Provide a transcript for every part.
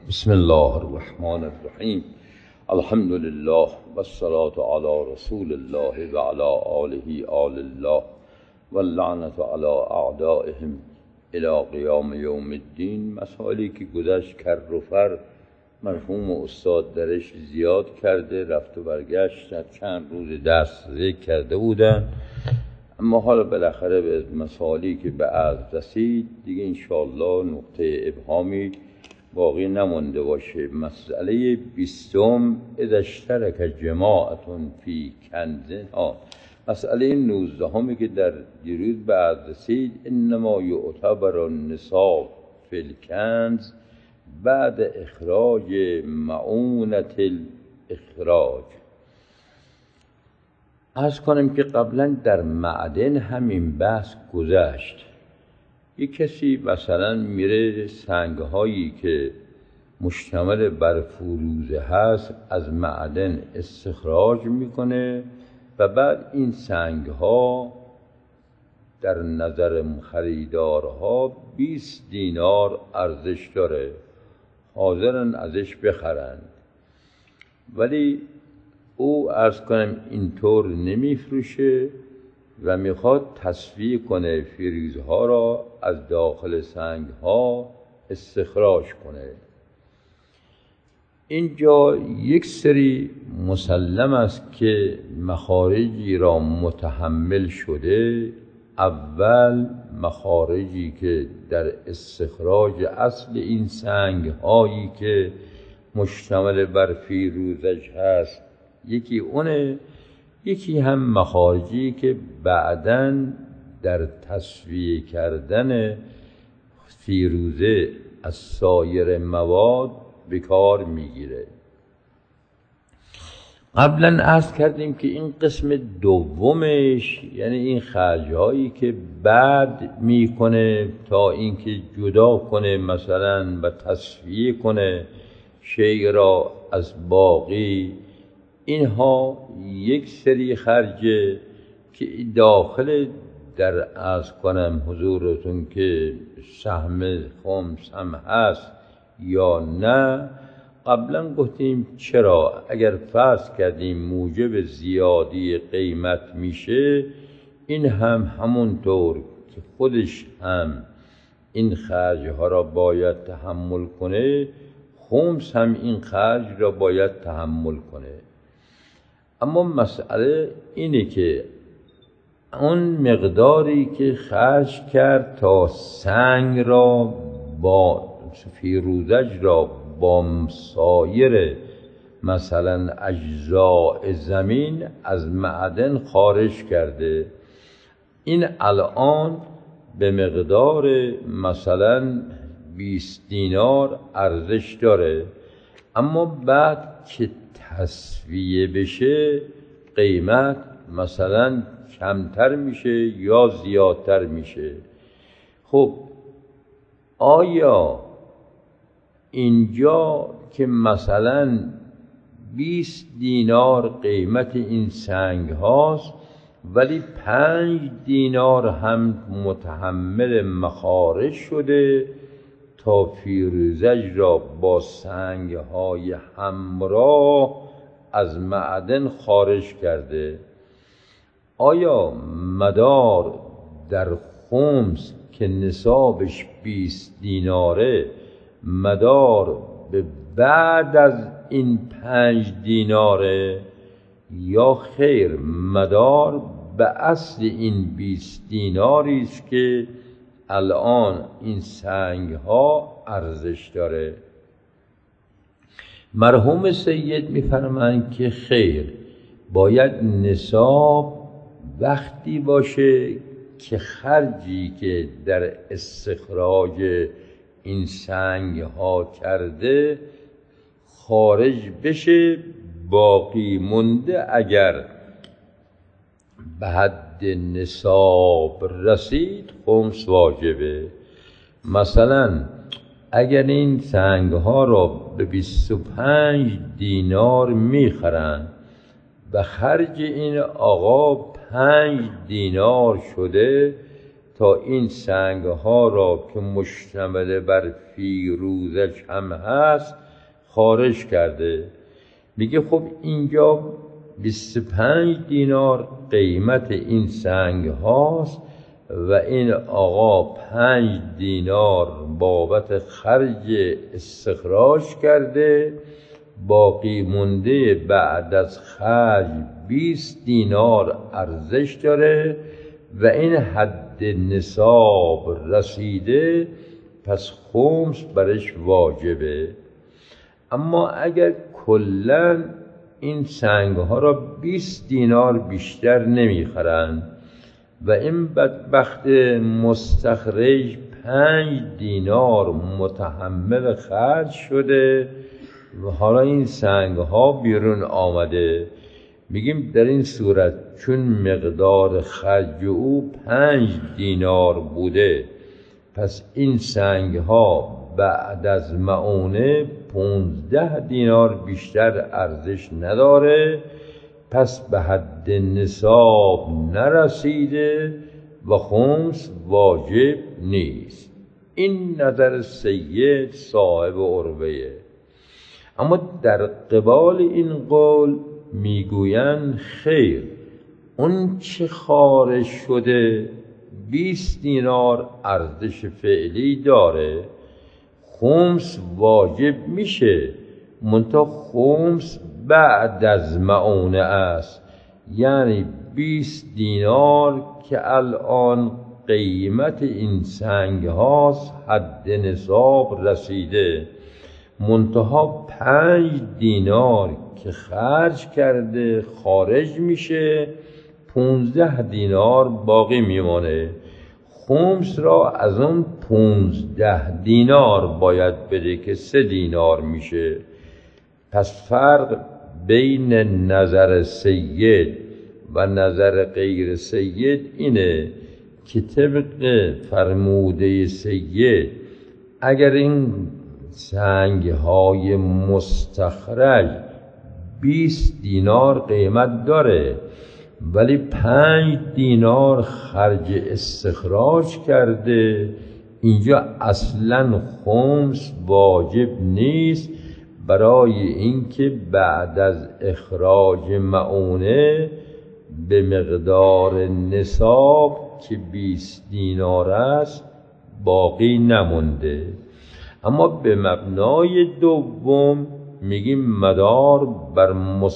بسم الله الرحمن الرحیم. الحمد لله و الصلاة علی رسول الله و علی آله آل الله و اللعنة علی اعدائهم الی قیام یوم الدین. مسائلی که گذشت کر و فر مرحوم استاد درش زیاد کرده، رفت و برگشت، در چند روز درس ذکر کرده بودن، اما حالا بالاخره به مسائلی که به عرض رسید دیگه انشاءالله نقطه ابهامی باقی نمونده باشه. مسئله 20 اذا اشترک جماعت فی کنز. مسئله 19 که در دیروز به عرض رسید، انما یعتبر النصاب فی الکنز بعد اخراج معونت الاخراج. عرض کنم که قبلا در معدن همین بحث گذشت. یک کسی مثلا میره سنگ هایی که مشتمل بر فروزه هست از معدن استخراج میکنه و بعد این سنگ ها در نظر خریدارها 20 دینار ارزش داره، حاضرن ازش بخرند، ولی او عرض کنم اینطور نمیفروشه و میخواد تصفیه کنه، فریزها را از داخل سنگ ها استخراج کنه. اینجا یک سری مسلم است که مخارجی را متحمل شده. اول مخارجی که در استخراج اصل این سنگ هایی که مشتمل بر فیروزش هست یکی اونه، یکی هم مخارجی که بعداً در تصفیه کردن فیروزه از سایر مواد به کار میگیره. قبلا عرض کردیم که این قسم دومش، یعنی این خرجهایی که بعد میکنه تا اینکه جدا کنه مثلا و تصفیه کنه شیء را از باقی، اینها یک سری خرجه که داخل در عرض کنم حضورتون که سهم خمس هم هست یا نه. قبلا گفتیم چرا اگر فرض کردیم موجب زیادی قیمت میشه، این هم همونطور که خودش هم این خرج ها را باید تحمل کنه، خمس هم این خرج را باید تحمل کنه. اما مسئله اینه که اون مقداری که خرج کرد تا سنگ را با فیروزج را با سایر مثلا اجزاء زمین از معدن خارج کرده، این الان به مقدار مثلا 20 دینار ارزش داره، اما بعد که تصفیه بشه قیمت مثلا کمتر میشه یا زیادتر میشه. خب آیا اینجا که مثلا 20 دینار قیمت این سنگ هاست ولی 5 دینار هم متحمل مخارج شده تا فیروزج را با سنگ های همراه از معدن خارج کرده، آیا مدار در خمس که نصابش 20 دیناره مدار به بعد از این 5 دیناره یا خیر مدار به اصل این 20 دیناری است که الان این سنگ ها ارزش داره؟ مرحوم سید میفرمایند که خیر، باید نصاب وقتی باشه که خرجی که در استخراج این سنگ ها کرده خارج بشه، باقی مونده اگر به حد نصاب رسید خمس واجبه. مثلا اگر این سنگ ها را به 25 دینار میخرن و خرج این آقا 5 دینار شده، تا این سنگ ها را که مشتمل بر فیروزش هم هست خارج کرده. میگه خب اینجا 25 دینار قیمت این سنگ هاست و این آقا 5 دینار بابت خرج استخراج کرده، باقی مونده بعد از خرج 20 دینار ارزش داره و این حد نصاب رسیده، پس خمس برش واجبه. اما اگر کلاً این سنگ ها را 20 دینار بیشتر نمیخرن و این بدبخت مستخرج 5 دینار متحمل خرج شده و حالا این سنگ ها بیرون آمده، میگیم در این صورت چون مقدار خرج او 5 دینار بوده، پس این سنگ ها بعد از مؤونه 15 دینار بیشتر ارزش نداره، پس به حد نصاب نرسیده و خمس واجب نیست. این نظر سید صاحب عروه. اما در قبال این قول میگویند خیر، اون چه خارج شده 20 دینار ارزش فعلی داره، خمس واجب میشه، منتها خمس بعد از مؤونه است، یعنی 20 دینار که الان قیمت این سنگ هاست حد نصاب رسیده، منتها 5 دینار که خرج کرده خارج میشه، 15 دینار باقی میمانه. خمس را از اون 15 دینار باید بده که 3 دینار میشه. پس فرق بین نظر سید و نظر غیر سید اینه که طبق فرموده سید اگر این سنگ های مستخرج 20 دینار قیمت داره ولی 5 دینار خرج استخراج کرده، اینجا اصلا خمس واجب نیست، برای اینکه بعد از اخراج مؤونه به مقدار نصاب که 20 دینار است باقی نمونده. اما به مبنای دوم میگیم مدار بر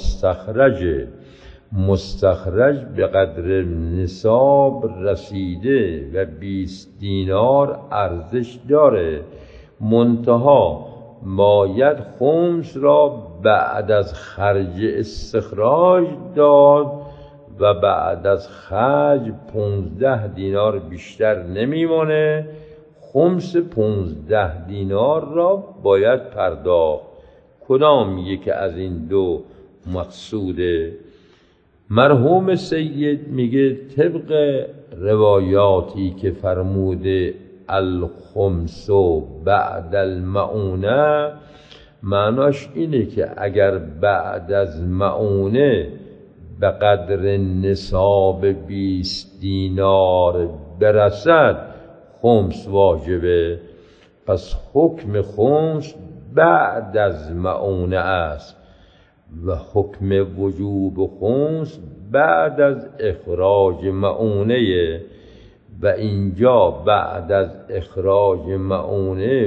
مستخرج به قدر نصاب رسیده و 20 دینار ارزش داره، منتها باید خمس را بعد از خرج استخراج داد و بعد از خرج 15 دینار بیشتر نمیمانه، خمس 15 دینار را باید پرداخت. کدام یکی از این دو مقصوده؟ مرحوم سید میگه طبق روایاتی که فرموده الخمس بعد المؤونه، معناش اینه که اگر بعد از مؤونه به قدر نصاب 20 دینار برسد خمس واجبه، پس حکم خمس بعد از مؤونه است و حکم وجوب خمس بعد از اخراج مؤونه، و اینجا بعد از اخراج مؤونه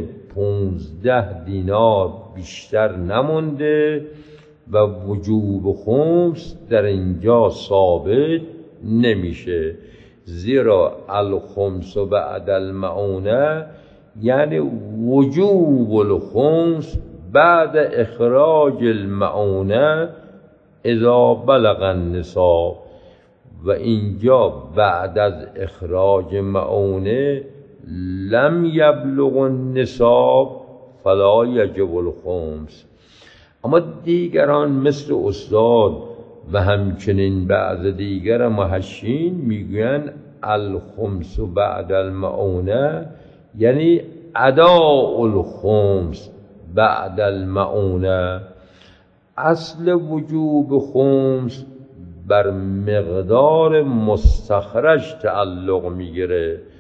15 دینار بیشتر نمونده و وجوب خمس در اینجا ثابت نمیشه، زیرا الخمس بعد المؤونه یعنی وجوب الخمس بعد اخراج المؤونه اذا بلغ النصاب، و اینجا بعد از اخراج مؤونه لم یبلغ النصاب فلا یجب الخمس. اما دیگران مثل استاد و همچنین بعض دیگر محشین میگوین الخمس بعد المؤونه یعنی اداء الخمس بعد المؤونه. اصل وجوب خمس بر مقدار مستخرج تعلق میگیره،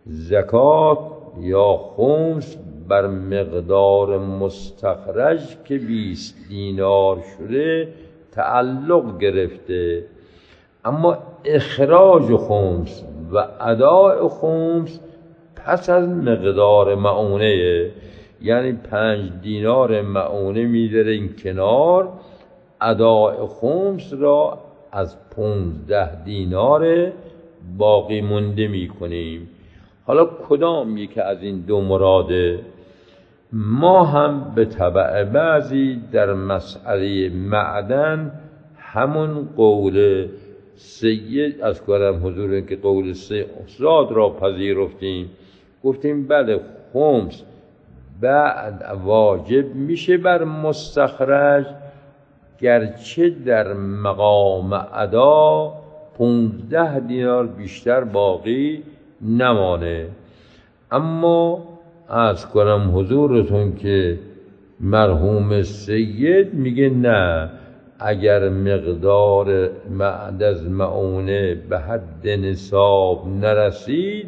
زکات یا خمس بر مقدار مستخرج که 20 دینار شده تعلق گرفته، اما اخراج خمس و اداء خمس پس از مقدار معونه، یعنی 5 دینار معونه میذاره این کنار، اداء خمس را از 15 دینار باقی مونده میکنیم. حالا کدام یکی از این دو مراده؟ ما هم به تبع بعضی در مسئله معدن همون قول سید از کنم حضور که قول سید استاد را پذیرفتیم، گفتیم بله خمس بعد واجب میشه بر مستخرج، گرچه در مقام ادا 15 دینار بیشتر باقی نمانه. اما از کنم حضورتون که مرحوم سید میگه نه، اگر مقدار از معونه به حد نصاب نرسید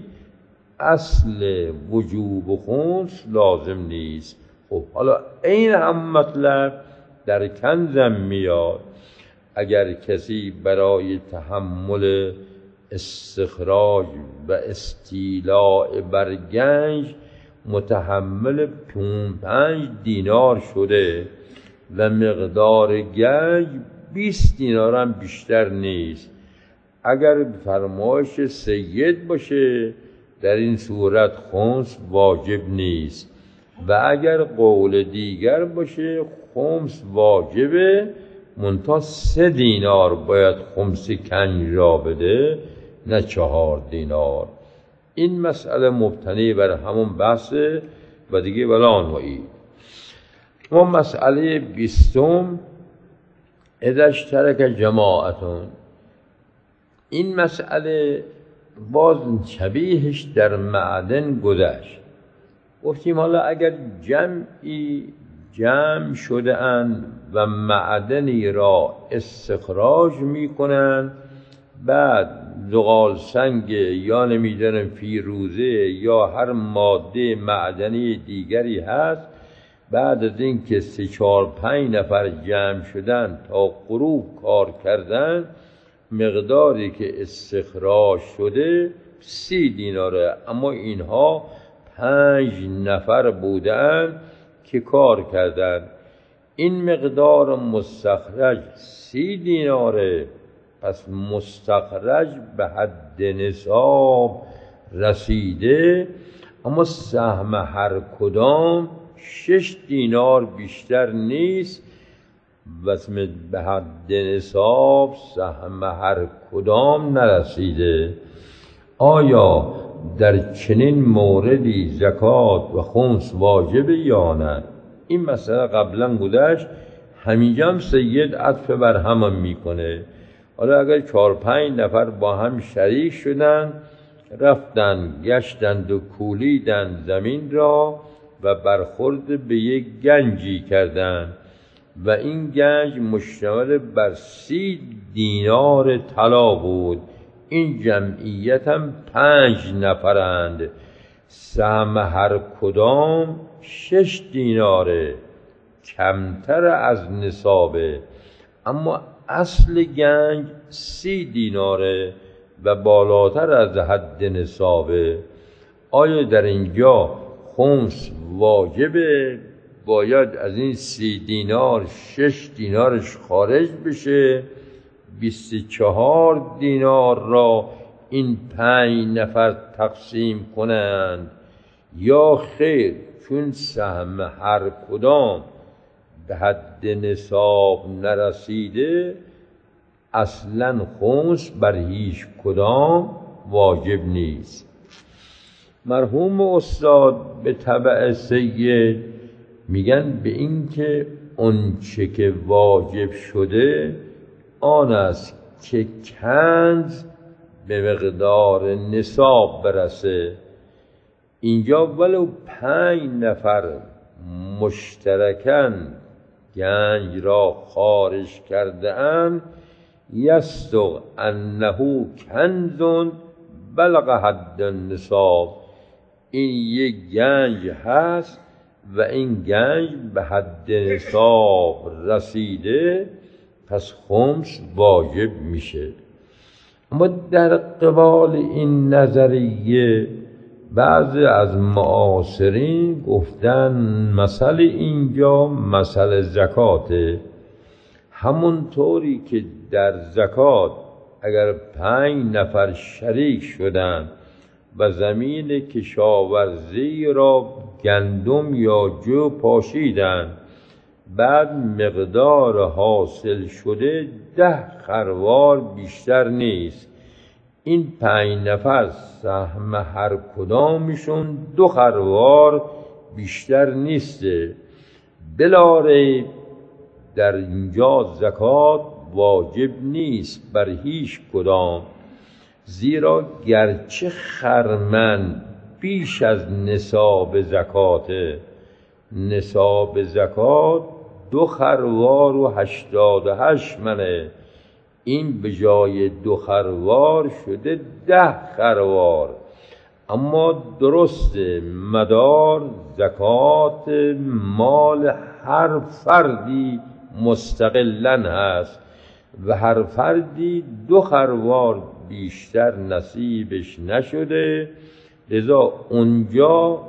اصل وجوب خمس لازم نیست. خب حالا این هم مطلب در کنزم میاد. اگر کسی برای تحمل استخراج و استیلاء بر گنج متحمل 5 دینار شده و مقدار گنج 20 دینار هم بیشتر نیست، اگر فرمایش سید باشه در این صورت خمس واجب نیست، و اگر قول دیگر باشه خمس واجبه، منتها 3 دینار باید خمس کنج را بده نه 4 دینار. این مسئله مبتنی بر همون بحثه و دیگه ولا نوعی. ما مسئله 20 اذا اشترک جماعتون، این مسئله باز شبیهش در معدن گذشت. گفتیم حالا اگر جمعی جمع شده اند و معدنی را استخراج میکنن، بعد زغال سنگ یا نمیدونم فیروزه یا هر ماده معدنی دیگری هست، بعد از این که 3 4 5 نفر جمع شدن تا غروب کار کردن، مقداری که استخراج شده 30 دیناره، اما اینها 5 نفر بودن که کار کردن. این مقدار مستخرج 30 دیناره، پس مستخرج به حد نصاب رسیده، اما سهم هر کدام 6 دینار بیشتر نیست، واسه به حد نصاب سهم هر کدام نرسیده. آیا در چنین موردی زکات و خمس واجبه یا نه؟ این مسئله قبلا گذشت، همینجا هم سید عطف بر هم میکنه. حالا اگر 4 5 نفر با هم شریک شدن، رفتن گشتند و کولیدن زمین را و برخورد به یک گنجی کردند و این گنج مشتمل بر 30 دینار طلا بود، این جمعیت هم 5 نفرند، سهم هر کدام 6 دیناره، کمتر از نصابه، اما اصل گنج 30 دیناره و بالاتر از حد نصابه. آیا در اینجا خمس واجبه؟ باید از این 30 دینار 6 دینارش خارج بشه، 24 دینار را این 5 نفر تقسیم کنند، یا خیر چون سهم هر کدام به حد نصاب نرسیده اصلا خمس بر هیچ کدام واجب نیست. مرحوم استاد به تبع سید میگن به این که اون چه که واجب شده آن است که کنز به مقدار نصاب برسه. اینجا ولو 5 نفر مشترکاً گنج را خارج کرده اند، یصدق انه کنز بلغ حد النصاب، این یک گنج هست و این گنج به حد نصاب رسیده، پس خمس واجب میشه. اما در قبال این نظریه بعضی از معاصرین گفتن مسئله اینجا مسئله زکاته. همونطوری که در زکات اگر 5 نفر شریک شدن و زمین کشاورزی را گندم یا جو پاشیدن، بعد مقدار حاصل شده 10 خروار بیشتر نیست، این 5 نفر سهم هر کدامشون 2 خروار بیشتر نیسته. بلا ریب در اینجا زکات واجب نیست بر هیچ کدام، زیرا گرچه خرمن بیش از نصاب زکاته، نصاب زکات 2 خروار و 88 منه، این به جای 2 خروار شده 10 خروار. اما درسته مدار زکات مال هر فردی مستقلاً هست و هر فردی 2 خروار بیشتر نصیبش نشده، لذا اونجا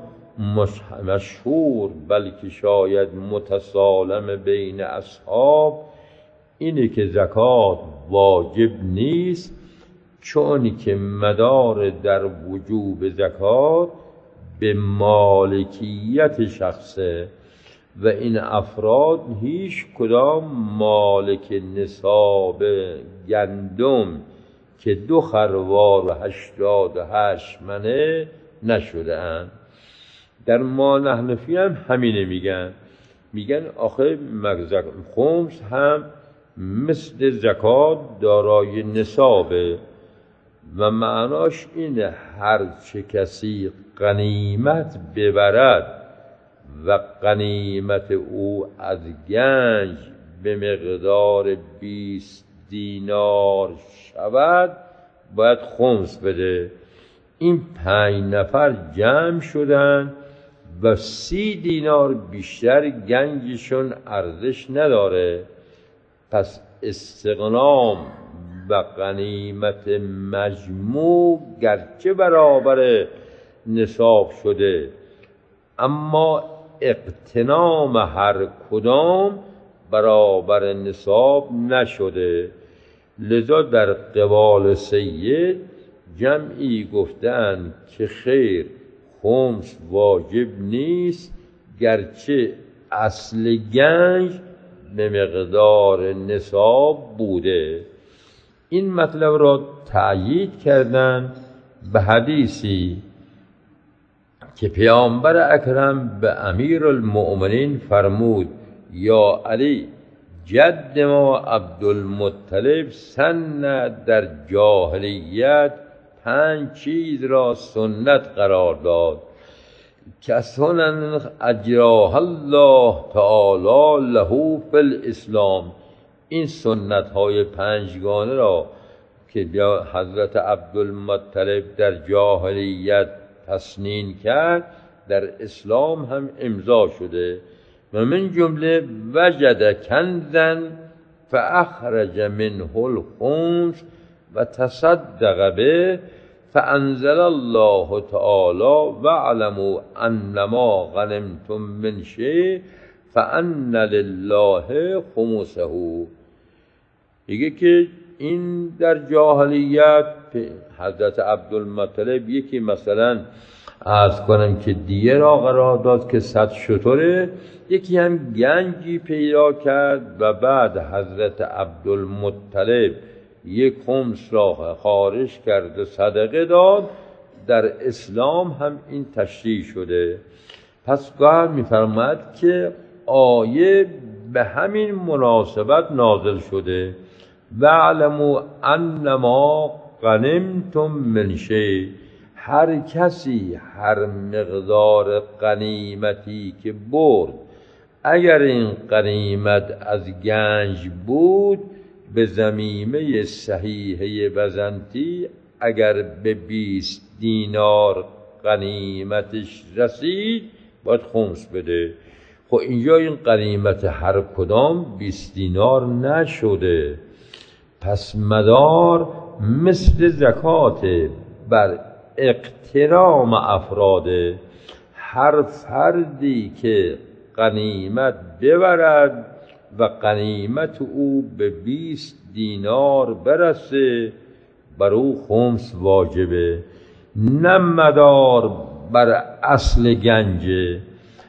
مشهور بلکه شاید متسالم بین اصحاب اینه که زکات واجب نیست، چون که مدار در وجوب زکات به مالکیت شخصه و این افراد هیچ کدام مالک نصاب گندم که 2 خروار و 88 منه نشده اند. در ما حنفی هم همینه میگن آخه خمس هم مثل زکات دارای نصابه و معناش اینه هر چه کسی غنیمت ببرد و غنیمت او از گنج به مقدار 20 دینار شود باید خمس بده. این 5 نفر جمع شدن و 30 دینار بیشتر گنجشون ارزش نداره، پس استغنام و غنیمت مجموع گرچه برابر نصاب شده، اما اغتنام هر کدام برابر نصاب نشده. لذا در قبال سید جمعی گفتند که خیر، خمس واجب نیست گرچه اصل گنج به مقدار نصاب بوده. این مطلب را تأیید کردند به حدیثی که پیامبر اکرم به امیرالمؤمنین فرمود یا علی، جد ما عبدالمطلب سن در جاهلیت 5 چیز را سنت قرار داد که سنن اجراها الله تعالی له فی الاسلام. این سنت های 5 گانه را که حضرت عبدالمطلب در جاهلیت تسنین کرد در اسلام هم امضا شده. و من جمله وجد کنزا فاخرج منه الخمس و تصدق به فانزل الله تعالی واعلموا انما غنمتم من شیء فان لله خمسه. میگه که این در جاهلیت حضرت عبدالمطلب یکی مثلا عرض کنم که دیه را قرار داد که 100 شتره، یکی هم گنجی پیدا کرد و بعد حضرت عبدالمطلب یک خمس را خارج کرد و صدقه داد. در اسلام هم این تشریح شده. پس گوهر می‌فرماید که آیه به همین مناسبت نازل شده وَاعْلَمُوا أَنَّمَا غَنِمْتُم مِّن شَیْءٍ. هر کسی هر مقدار غنیمتی که برد، اگر این غنیمت از گنج بود، به ضمیمه صحیحه بزنطی اگر به 20 دینار غنیمتش رسید باید خمس بده. خب اینجا این غنیمت هر کدام 20 دینار نشده، پس مدار مثل زکات بر اقترام افراده. هر فردی که غنیمت ببرد و غنیمت او به 20 دینار برسه بر او خمس واجبه، نه مدار بر اصل گنجه.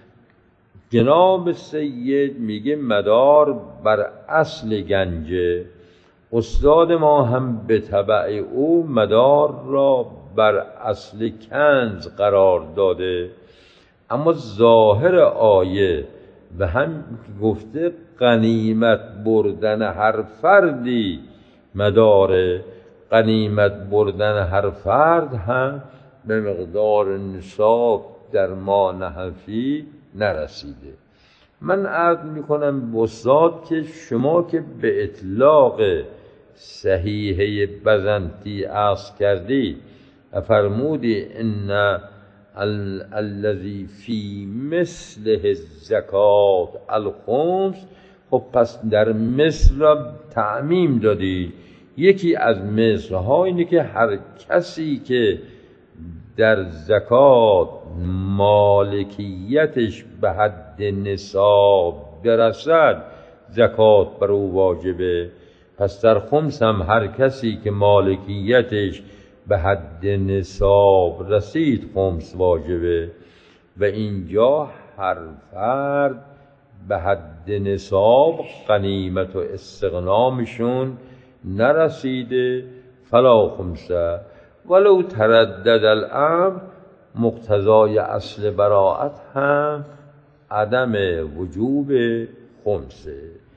جناب سید میگه مدار بر اصل گنجه. استاد ما هم به تبع او مدار را بر اصل کنز قرار داده، اما ظاهر آیه و هم گفته غنیمت بردن هر فردی مداره. غنیمت بردن هر فرد هم به مقدار نصاب در ما نحفی نرسیده. من عرض میکنم به استاد که شما که به اطلاق صحیحه بزنطی عرض کردی و فرمودی ان الذی فی مثله زکات الخمس، خب پس در مثل را تعمیم دادی. یکی از مثل ها اینه که هر کسی که در زکات مالکیتش به حد نصاب برسد زکات بر او واجبه. پس در خمس هم هر کسی که مالکیتش به حد نصاب رسید خمس واجبه. و اینجا هر فرد به حد نصاب غنیمت و استغنامشون نرسیده فلا خمسه. ولو تردد الامر، مقتضای اصل براءت هم عدم وجوب خمسه.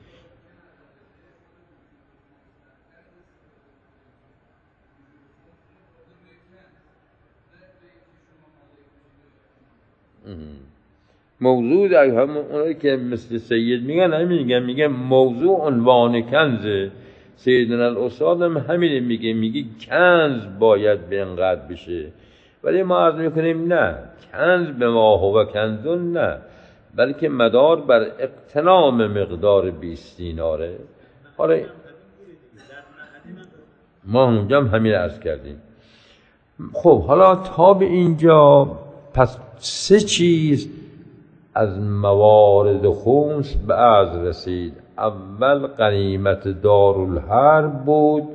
موضوع در همون اونایی که مثل سید میگن همین میگن موضوع عنوان کنزه. سیدنا الاستاد هم همین میگه کنز باید به اینقدر بشه، ولی ما عرض میکنیم نه، کنز به ما هو کنزون نه، بلکه مدار بر اقتنام مقدار 20 دیناره. حالا ما اونجا هم همین عرض کردیم. خب حالا تا به اینجا پس 3 چیز از موارد خمس به عرض رسید. اول غنیمت دارالحرب بود،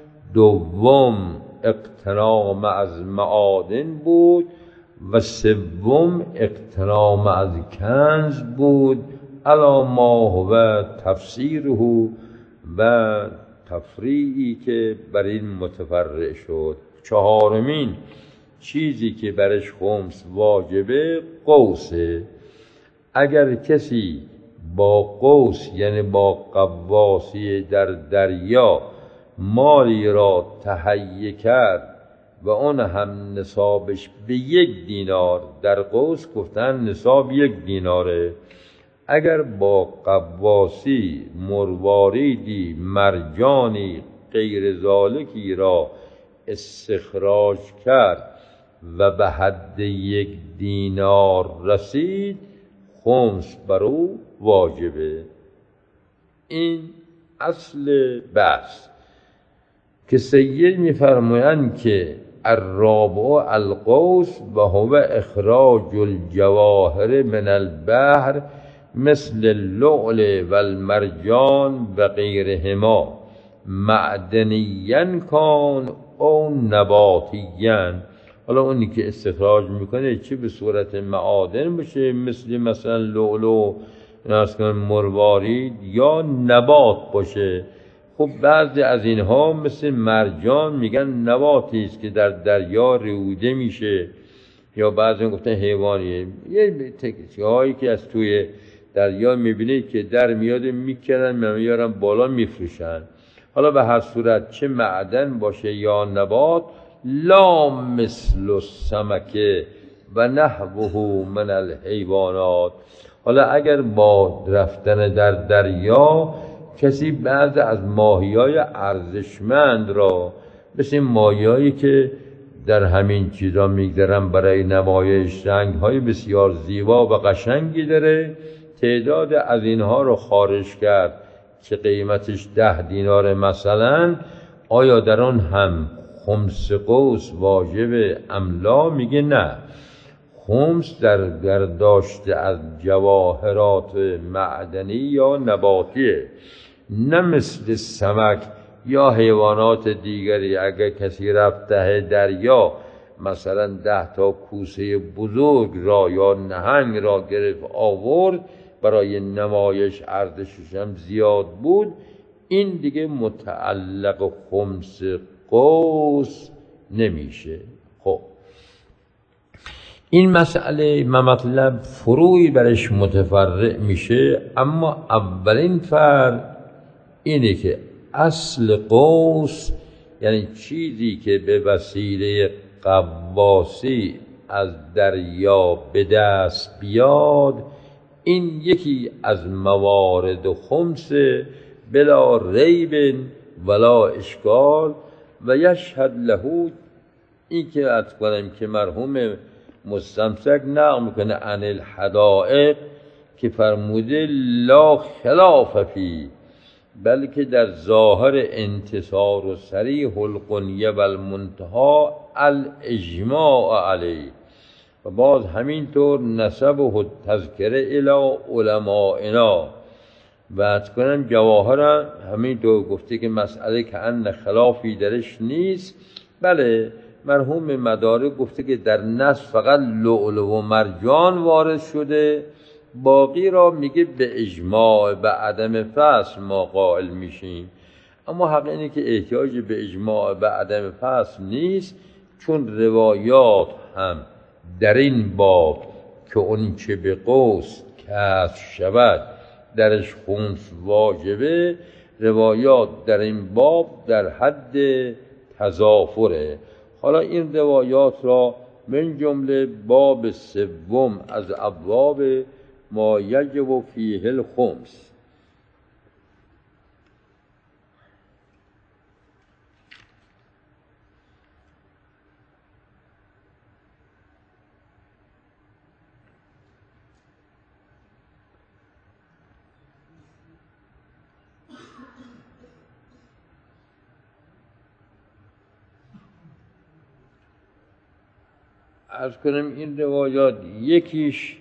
دوم اقتنام از معادن بود و سوم اقتنام از کنز بود. الا ما هو تفسیره و تفریعی که بر این متفرع شد. 4مین چیزی که برش خمس واجبه قوسه. اگر کسی با قوس یعنی با قواسی در دریا مالی را تهیه کرد و اون هم نصابش به 1 دینار، در قوس گفتن نصاب 1 دیناره، اگر با قواسی مرواریدی مرجانی غیر ذالکی را استخراج کرد و به حد 1 دینار رسید خمس بر او واجبه. این اصل بحث که سید میفرمایند که الرابع القوس و هو اخراج الجواهر من البحر مثل اللؤلؤ و المرجان و غیرهما معدنیاً کان او نباتیاً. حالا اونی که استخراج میکنه چه به صورت معادن باشه مثلا لؤلؤ مروارید یا نبات باشه. خب بعضی از اینها مثل مرجان میگن نباتی است که در دریا روده میشه، یا بعضی گفتن حیوانیه. یه تکه هایی که از توی دریا میبینید که در میاد میکنن میارن بالا میفروشن. حالا به هر صورت چه معدن باشه یا نبات، لا مثل السمک و نحوه من الحیوانات. حالا اگر با رفتن در دریا کسی بعض از ماهی‌های ارزشمند را مثل ماهی‌هایی که در همین چیزا میگذارم برای نمایش. رنگ‌های بسیار زیبا و قشنگی داره. تعداد از اینها رو خارج کرد که قیمتش 10 دینار مثلا. آیا در آن هم خمس قوس واجب املا؟ میگه نه. خمس در برداشته از جواهرات معدنی یا نباتیه، نه مثل سمک یا حیوانات دیگری. اگر کسی رفت ته دریا مثلا 10 تا کوسه بزرگ را یا نهنگ را گرفت آورد برای نمایش، ارزشش هم زیاد بود، این دیگه متعلق خمس قوس نمیشه. خب این مسئله مطلب فروعی برش متفرع میشه، اما اولین فرق اینه که اصل قوس یعنی چیزی که به وسیله غواصی از دریا به دست بیاد، این یکی از موارد خمس بلا ریب ولا اشکال. و یشهد له، این که عرض کنم که مرحوم مستمسک نقل میکنه عن الحدائق که فرموده لا خلاف فی، بلکه در ظاهر انتصار و صریح القنیه و المنتها الاجماع علیه. و باز همینطور نسبه تذکره الی علمائنا. و عرض کنم جواهر همینطور گفته که مسئله که ان خلافی درش نیست. بله مرحوم مدارک گفته که در نص فقط لؤلؤ و مرجان وارد شده، باقی را میگه به اجماع به عدم فصل ما قائل میشیم. اما حق اینه که احتیاج به اجماع به عدم فصل نیست، چون روایات هم در این باب که اون چه به قوس کسب شود درش خمس واجبه، روایات در این باب در حد تضافره. حالا این روایات را من جمله باب سوم از ابواب ما یجب فیه الخمس. عرض کنم این روایات یکیش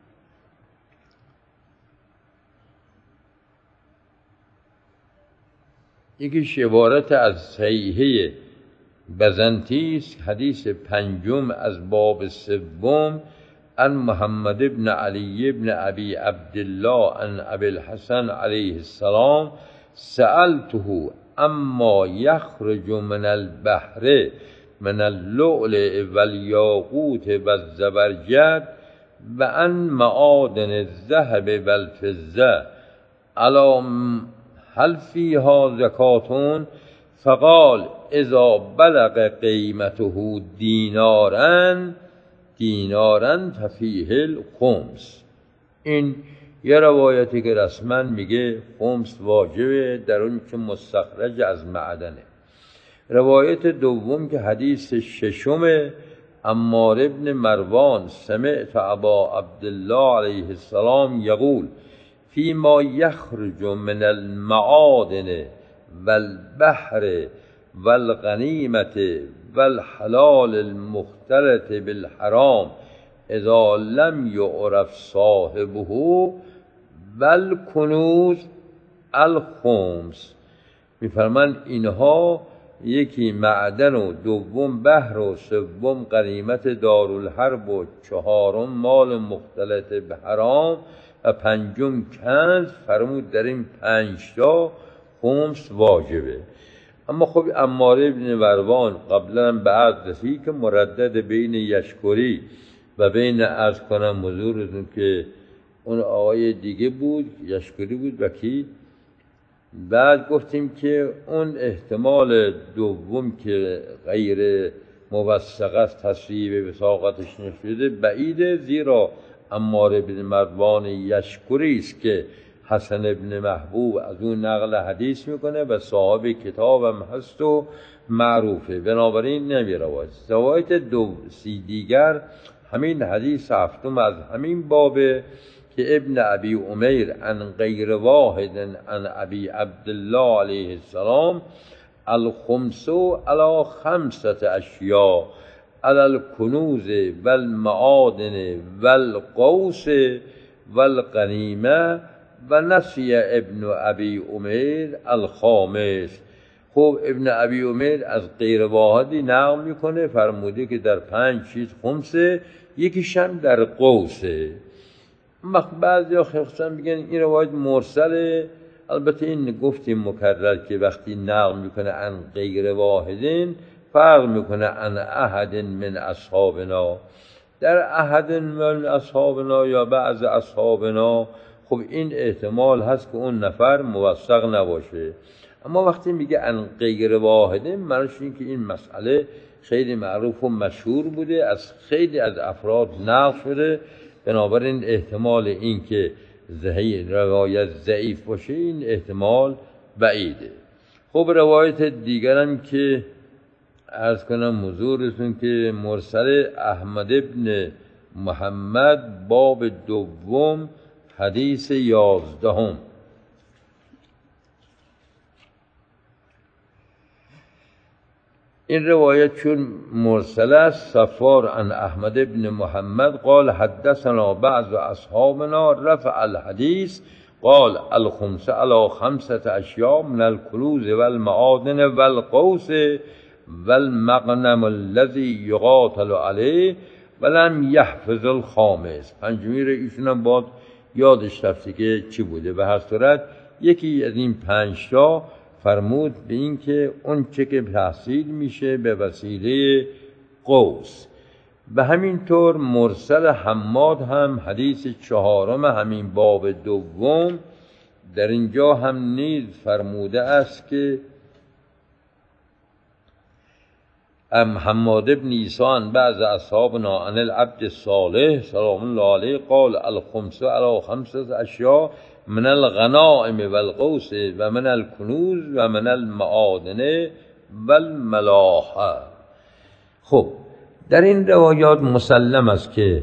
عبارت از صحیحه بزنطی است، حدیث پنجم از باب سوم، عن محمد ابن علی ابن ابی عبدالله عن ابی الحسن علیه السلام سألته اما یخرج من البحر من اللؤلؤ والیاقوت والزبرجد و عن معادن الذهب والفضة الا هل فیها زکاتون؟ فقال اذا بلغ قیمته دینارا ففیه الخمس. این یه روایتی که رسما میگه خمس واجبه در اون که مستخرج از معدنه. روایت دوم که حدیث ششم، عمار ابن مروان سمعت ابا عبدالله علیه السلام یقول فیما یخرج من المعادن والبحر والغنیمت والحلال المختلط بالحرام اذا لم یعرف صاحبه والکنوز الخمس. میفرمان اینها یکی معدن و دوم بحر و سوم غنیمت دارالحرب و چهارم مال مختلط به حرام و پنجم کنز. فرمود در این 5 تا خمس واجبه. اما خب عمار ابن مروان قبلا به عرض رسید که مردد بین یشکری و بین عرض کنم حضورتون که اون آقای دیگه بود، یشکری بود و کی؟ بعد گفتیم که اون احتمال دوم که غیر موثق است تصریح به وثاقتش نشده بعیده، زیرا عمار بن مروان یشکری است که حسن ابن محبوب از اون نقل حدیث میکنه و صاحب کتابم هست و معروفه، بنابراین نمیرود. روایت دیگر همین حدیث هفتم از همین بابه که ابن ابی امیر عن غیر واحد عن ابی عبدالله علیه السلام الخمس علی 5 اشیاء علی الکنوز والمعادن والقوس والغنیمه و نسی ابن ابی امیر الخامس. خب ابن ابی امیر از غیر واحدی نقل میکنه، فرموده که در 5 چیز خمسه، یکیش هم در قوسه. بعضی خصوصا میگن این روایت مرسله. البته این گفتیم مکرر که وقتی نقل میکنه عن غیر واحدین فرق میکنه عن احد من اصحابنا، در احد من اصحابنا یا بعض اصحابنا خب این احتمال هست که اون نفر موثق نباشه. اما وقتی میگه عن غیر واحدین معنیش این که این مسئله خیلی معروف و مشهور بوده، از خیلی از افراد نقل شده، بنابراین احتمال این که روایت ضعیف باشه این احتمال بعیده. خب روایت دیگرم که عرض کنم حضورتون که مرسل احمد ابن محمد باب دوم حدیث 11. این روایت چون مرسل است، صفار عن احمد ابن محمد قال حدثنا بعض اصحابنا رفع الحدیث قال الخمس علی 5 اشیاء من الکنوز والمعادن والقوس والمغنم الذي یقاتل علیه ولم یحفظ الخامس. پنجمی رو ایشون هم باید یادش رفته که چی بوده. به هر صورت یکی از این 5 تا فرمود به این که اون چه که تحصیل میشه به وسیله قوس. به همین طور مرسل حماد هم حدیث 4 همین باب دوم در اینجا هم نیز فرموده است که حماد ابن عیسان بعض اصحابنا عن العبد الصالح سلام الله علیه قال الخمس علی 5 اشیاء من الغنائم والقوس و من الکنوز و من المعادن والملاحه. خب در این روایات مسلم است که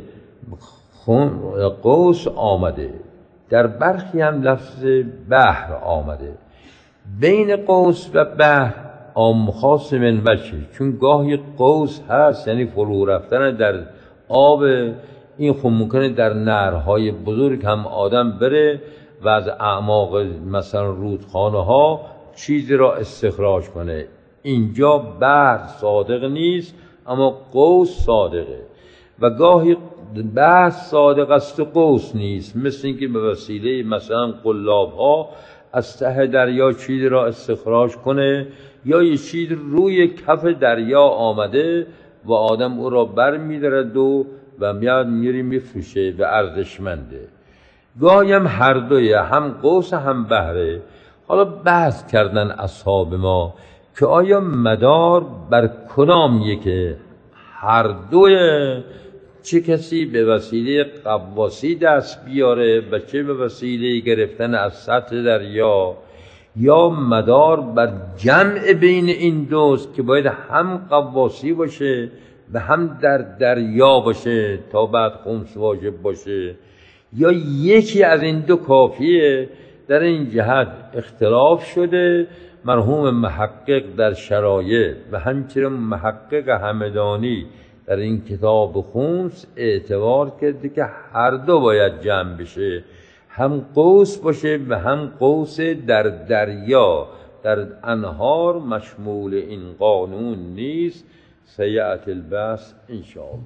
قوس آمده، در برخی هم لفظ بحر آمده. بین قوس و بحر عام خاص من بچه، چون گاهی قوس هست یعنی فرو رفتن در آب، این خب ممکنه در نهرهای بزرگ هم آدم بره و از اعماق مثلا رودخانه ها چیزی را استخراج کنه. اینجا بحر صادق نیست اما قوس صادقه، و گاهی بحر صادق است و قوس نیست، مثل اینکه به وسیله مثلا قلاب ها از ته دریا چیزی را استخراج کنه، یا یه چیز روی کف دریا آمده و آدم او را بر می‌دارد و میاد میری میفروشه و ارزشمنده. گاهی هم هر دوی، هم قوس هم بحره. حالا بحث کردن اصحاب ما که آیا مدار بر کدام یکه؟ هر دوی، چه کسی به وسیله قواسی دست بیاره و چه به وسیله گرفتن از سطح دریا، یا مدار بر جمع بین این دوست که باید هم قواسی باشه و هم در دریا باشه تا بعد خمس واجب باشه، یا یکی از این دو کافیه؟ در این جهت اختلاف شده. مرحوم محقق در شرایع و همچنین محقق همدانی در این کتاب خمس اعتبار کرده که هر دو باید جمع بشه، هم قوس باشه و هم قوس در دریا. در انهار مشمول این قانون نیست. سیأتی البحث انشاءالله.